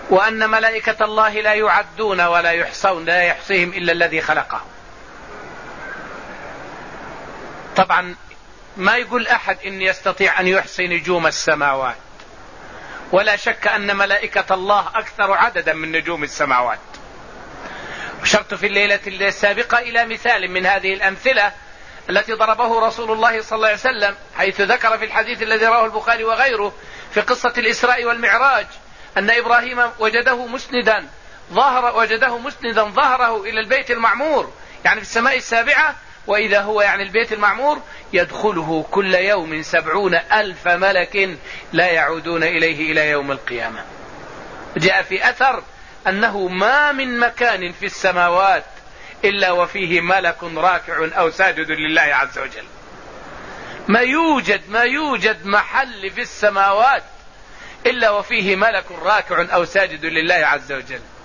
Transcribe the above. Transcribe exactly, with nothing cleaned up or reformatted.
وأن ملائكة الله لا يعدون ولا يحصون، لا يحصيهم إلا الذي خلقهم. طبعا ما يقول أحد إن يستطيع أن يحصي نجوم السماوات، ولا شك أن ملائكة الله أكثر عددا من نجوم السماوات. أشرت في الليلة السابقة إلى مثال من هذه الأمثلة التي ضربه رسول الله صلى الله عليه وسلم، حيث ذكر في الحديث الذي رواه البخاري وغيره في قصة الإسراء والمعراج أن إبراهيم وجده مسندا ظهر وجده مسندا ظهره إلى البيت المعمور، يعني في السماء السابعة، وإذا هو يعني البيت المعمور يدخله كل يوم سبعون ألف ملك لا يعودون إليه إلى يوم القيامة. جاء في أثر أنه ما من مكان في السماوات إلا وفيه ملك راكع أو ساجد لله عز وجل. ما يوجد ما يوجد محل في السماوات إلا وفيه ملك راكع أو ساجد لله عز وجل.